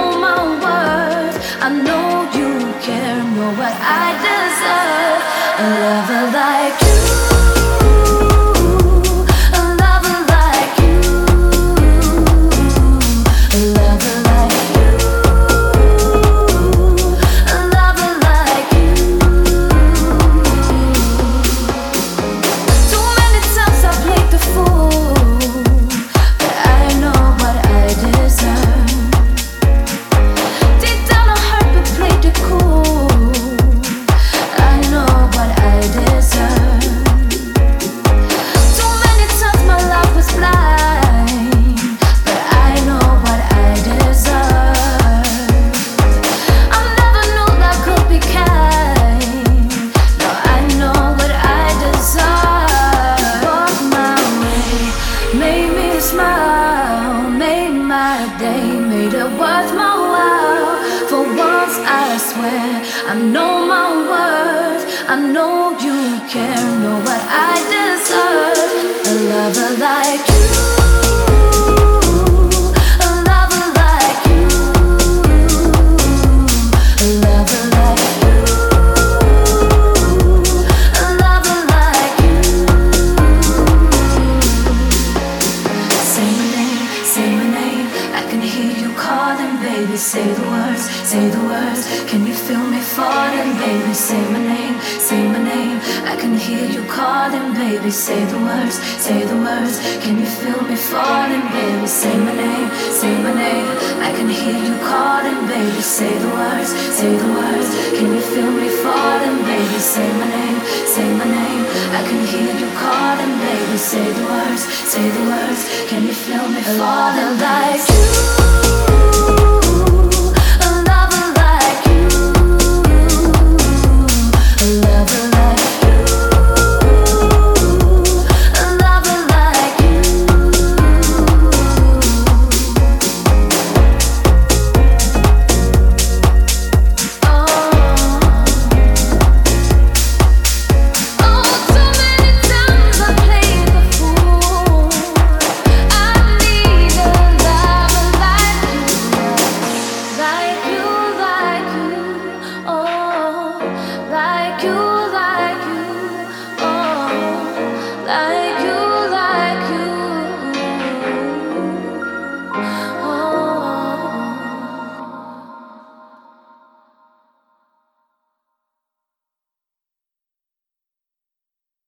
know my worth. I know you care, know what I deserve. A lover like you. Made it worth my while. For once I swear I know my worth. I know you care, know what I deserve. A lover like you. Baby, say the words. Can you feel me falling? Baby, say my name, say my name. I can hear you calling. Baby, say the words, say the words. Can you feel me falling? Baby, say my name, say my name. I can hear you calling. Baby, say the words, say the words. Can you feel me falling? Baby, say my name, say my name. I can hear you calling. Baby, say the words, say the words. Can you feel me falling like you?